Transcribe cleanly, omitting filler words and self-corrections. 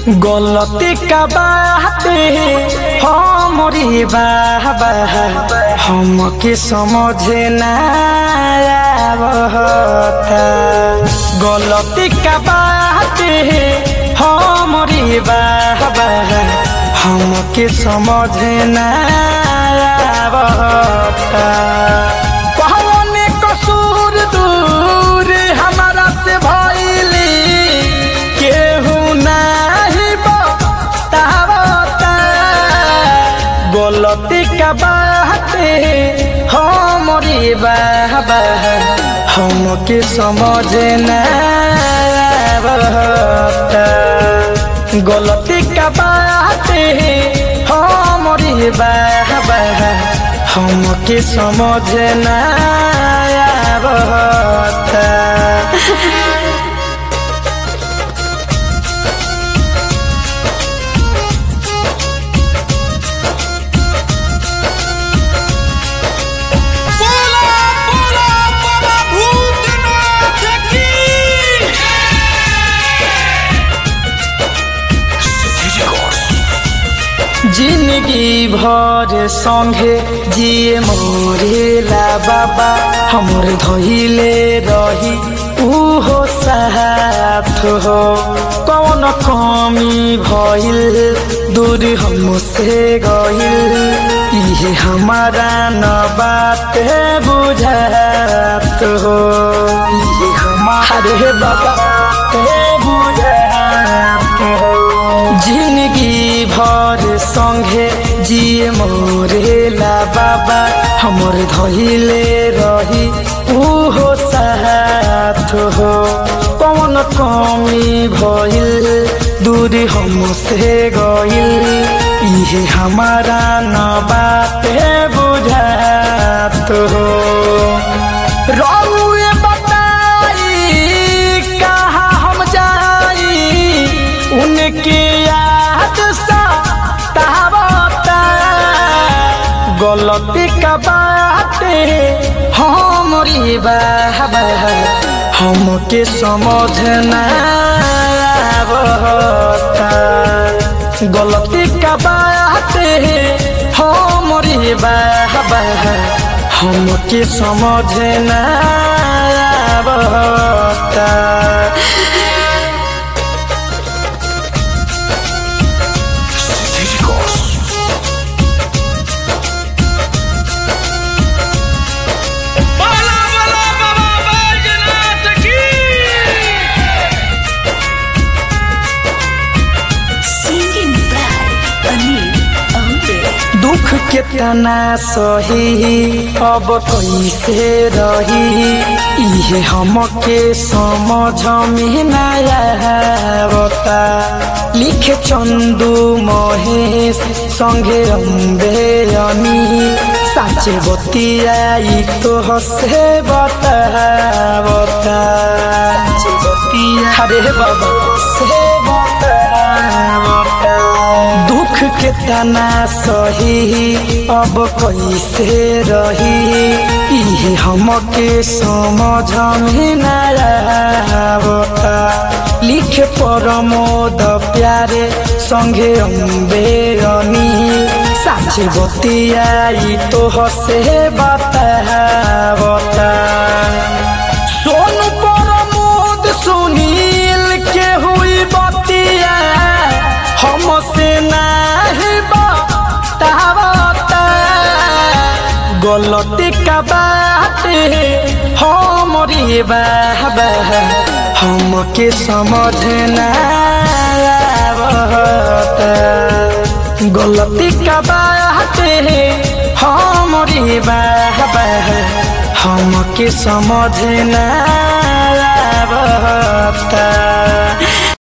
गलती का बात हमरी बाबा हमके समझे ना आवता। गलती का बात हमरी बाबा हमके समझे ना आवता। कौन कसूर दूर हमारा से भइली केहू नहीं बतावता। गलती का बात हमरी बाबा हमके समझे ना आवता। गलती का बात हमरी बाबा हमके समझे ना आवता। जिंदगी भर संगे जिए मोरेला बाबा हमर धइले रही उहो साथ हो। कौन कमी भइल दूर हमसे गइल इहे हमारा न बात बुझात हो। इहे हमारे बाबा बुझात हो। जिंदगी भर संगे जिए मोरेला बाबा हमर धइले रही उहो साथ हो। कौन कमी भइल दूर हमसे गइल इहे हमारा न बात बुझात हो। रउए बताई कहाँ हम जाई उनके याद सतावता। गलती का बात हमरी बाबा हमके समझना आवता। गलती का बात हमरी बाबा हमके समझना आवता। दुख कितना सही अब कैसे रही इहे हमके समझ में ना आवता। लिखे चंदू महेश संगे अम्बेयनी साचे बतियाई तो हसे बतावता। अरे बाबा से बतावता। दुख कितना सही अब कैसे रही इहे हमके समझ में ना आवता। लिखे प्रमोद प्यारे संगे अम्बेयनी साचे बतियाई तो हसे बतावता। सोनू प्रमोद सुनील के हुई बतिया हमसे नहीं बतावता। गलती का बात हमरी बाबा हमके समझना आवता। गलती का बात हमरी बाबा हमके समझना आवता।